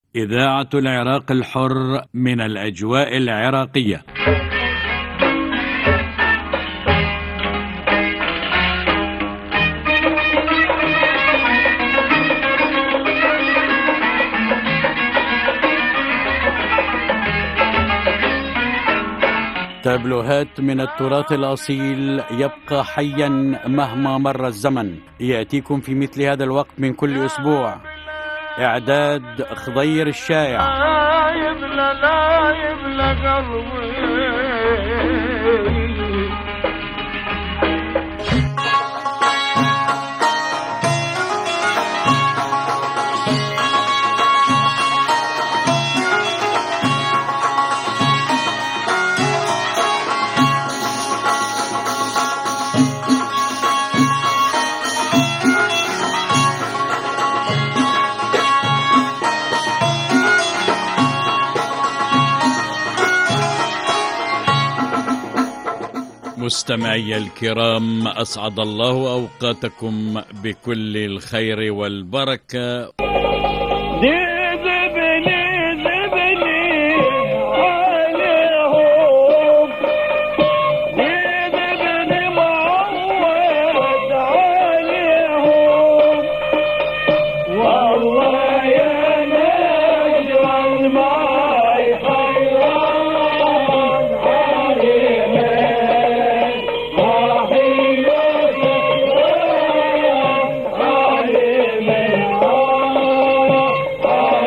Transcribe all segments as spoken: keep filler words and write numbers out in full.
إذاعة العراق الحر من الأجواء العراقية. تابلوهات من التراث الأصيل يبقى حيا مهما مر الزمن، يأتيكم في مثل هذا الوقت من كل أسبوع. إعداد خضير الشايع. لا يبلى لا يبلى قلبي. مستمعي الكرام، أسعد الله أوقاتكم بكل الخير والبركة. Oh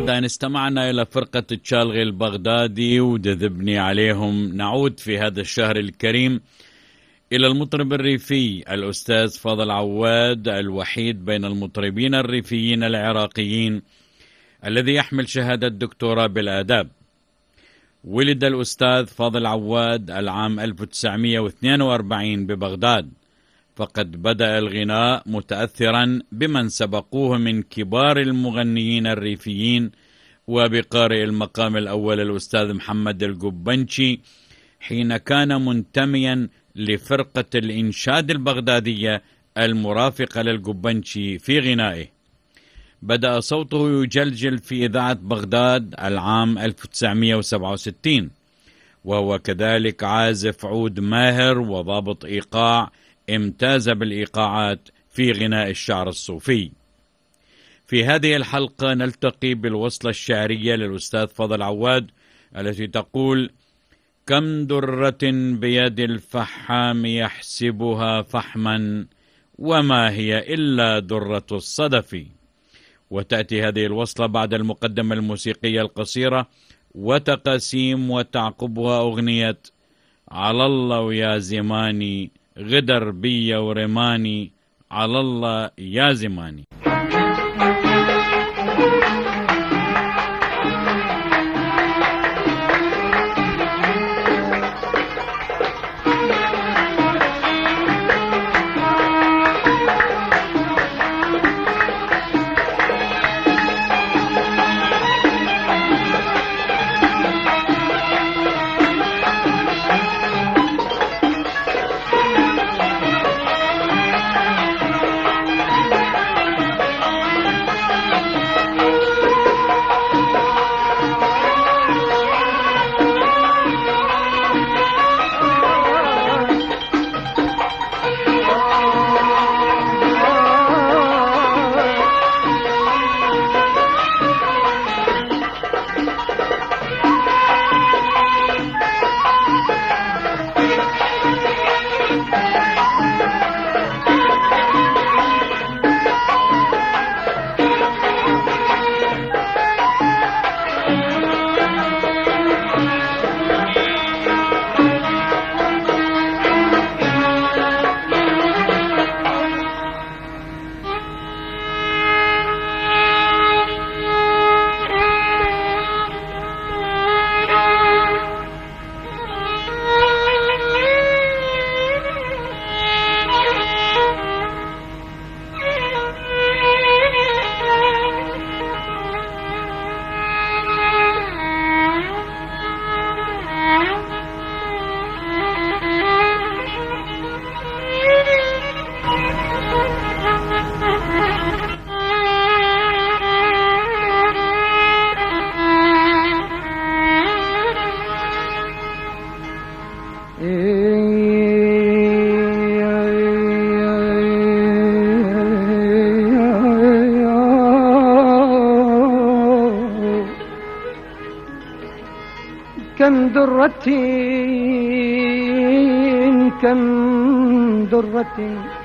بعد أن استمعنا إلى فرقة تشالغي البغدادي وجذبني عليهم، نعود في هذا الشهر الكريم إلى المطرب الريفي الأستاذ فاضل عواد، الوحيد بين المطربين الريفيين العراقيين الذي يحمل شهادة دكتوراه بالآداب. ولد الأستاذ فاضل عواد العام ألف وتسعمئة واثنين وأربعين ببغداد، فقد بدأ الغناء متأثرا بمن سبقوه من كبار المغنيين الريفيين وبقارئ المقام الأول الأستاذ محمد القبنشي، حين كان منتميا لفرقة الإنشاد البغدادية المرافقة للقبنشي في غنائه. بدأ صوته يجلجل في إذاعة بغداد العام ألف وتسعمئة وسبعة وستين، وهو كذلك عازف عود ماهر وضابط إيقاع امتاز بالإيقاعات في غناء الشعر الصوفي. في هذه الحلقة نلتقي بالوصلة الشعرية للأستاذ فاضل عواد التي تقول: كم درة بيد الفحام يحسبها فحما وما هي إلا درة الصدف. وتأتي هذه الوصلة بعد المقدمة الموسيقية القصيرة وتقاسيم، وتعقبها أغنية على الله ويا زماني غدر بي ورماني، على الله يا زماني. كم درة كم درة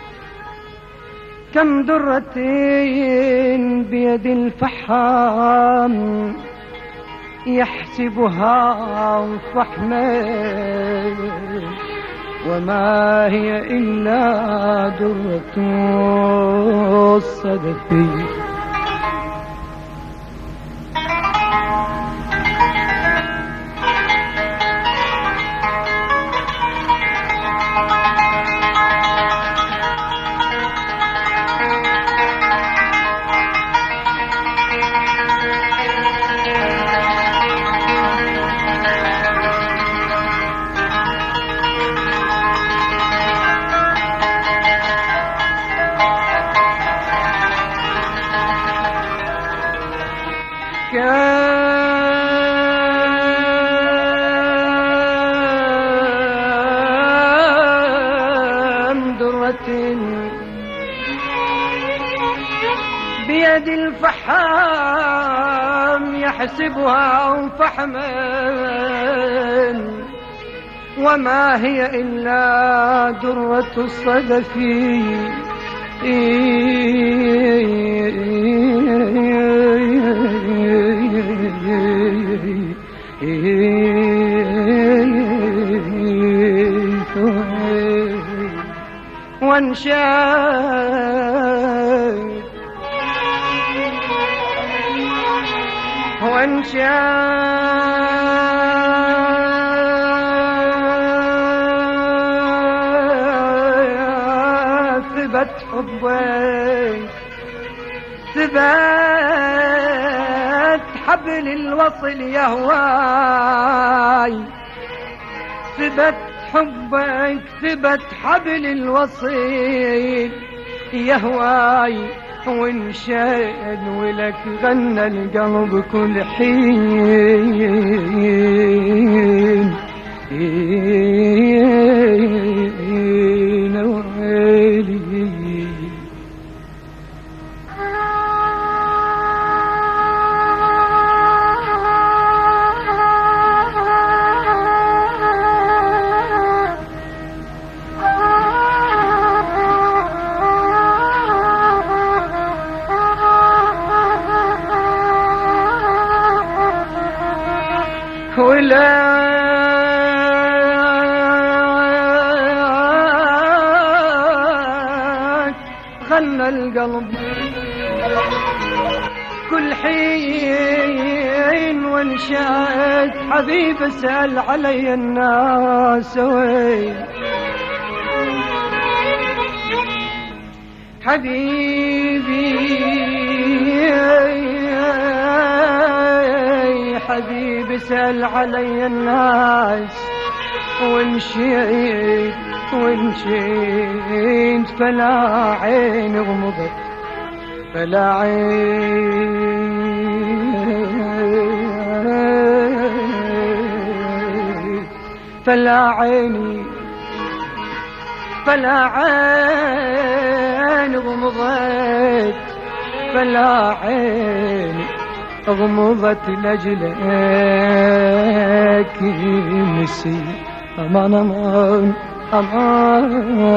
كم درة بيد الفحام يحسبها فحما وما هي إلا درة الصدف. بيد الفحام يحسبها فحما وما هي إلا درة الصدف. وانشاد وانشاد ثبت حبك ثبت حبل الوصل يهواي ثبت حبك ثبت حبل الوصل يهواي وانشاد ولك غنى القلب كل حين ويلي ولا غنى القلب كل حين وانشاد حبيب اسأل علي الناس وين حبيبي حبيبي سأل علي الناس وانشيت وانشيت فلا عين غمضت فلا عين فلا عيني فلا عين غمضت فلا عين غمضت لجلك نسي أمان أمان أمان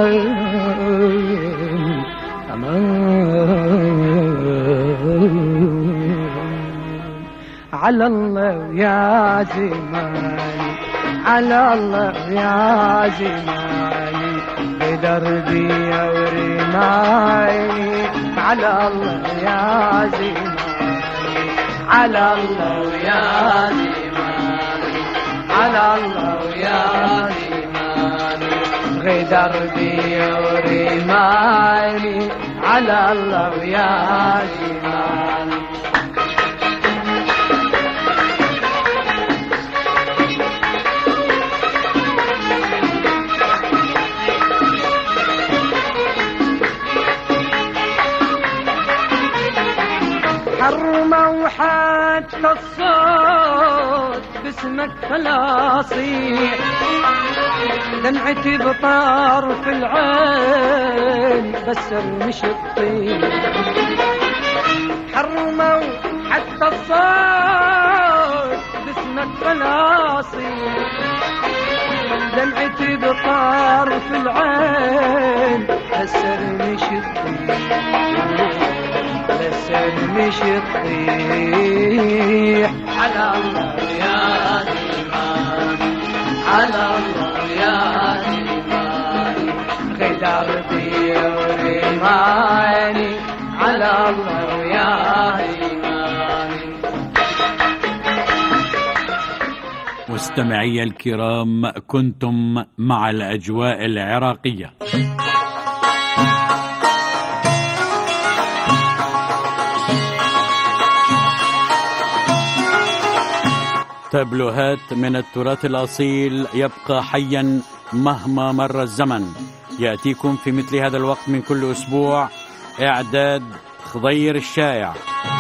أمان على الله يا زماني على الله يا زماني بدربي ورماني على الله يا زماني على الله يا زماني على الله يا زماني غدر بي ورماني على الله يا زماني حرمة وحتى الصوت باسمك فلاصيح دمعتي بطرف العين بس مش الطيح حرمة وحتى الصوت باسمك فلاصيح دمعتي بطرف العين بس مش الطيح بس مش الطيح على الله يا زماني على الله يا زماني غدر بي ورماني على الله يا زماني. مستمعي الكرام، كنتم مع الأجواء العراقية. تابلوهات من التراث الأصيل يبقى حيا مهما مر الزمن. يأتيكم في مثل هذا الوقت من كل أسبوع. إعداد خضير الشائع.